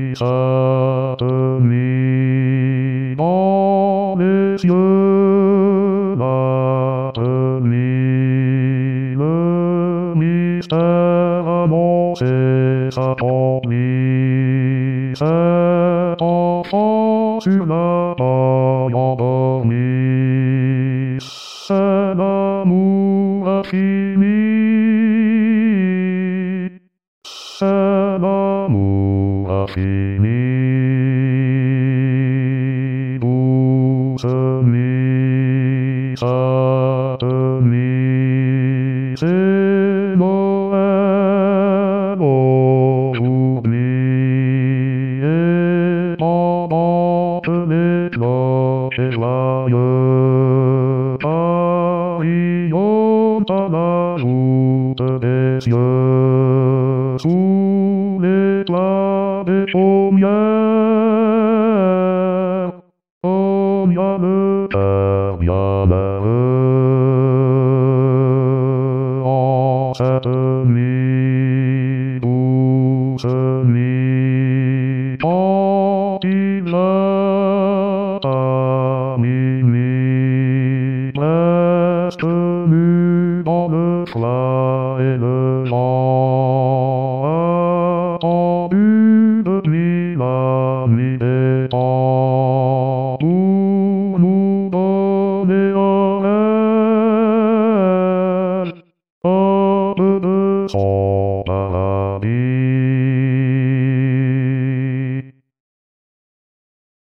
ça te mit dans les yeux, la tenue, le mystère annoncé s'accomplit. Cet enfant sur la paille endormi, c'est l'amour infini. C'est l'amour infini. Douce nuit, sainte nuit, c'est Noël aujourd'hui. Et pendant que les cloches joyeux carillonnent à la joute des cieux, sous l'éclat des paumières, comme y a le cœur bienheureux en cette nuit, douce nuit, quand il est à minuit, reste nu dans le froid et le vent, attendu depuis la nuit des temps, pour nous donner un rêve, un peu de son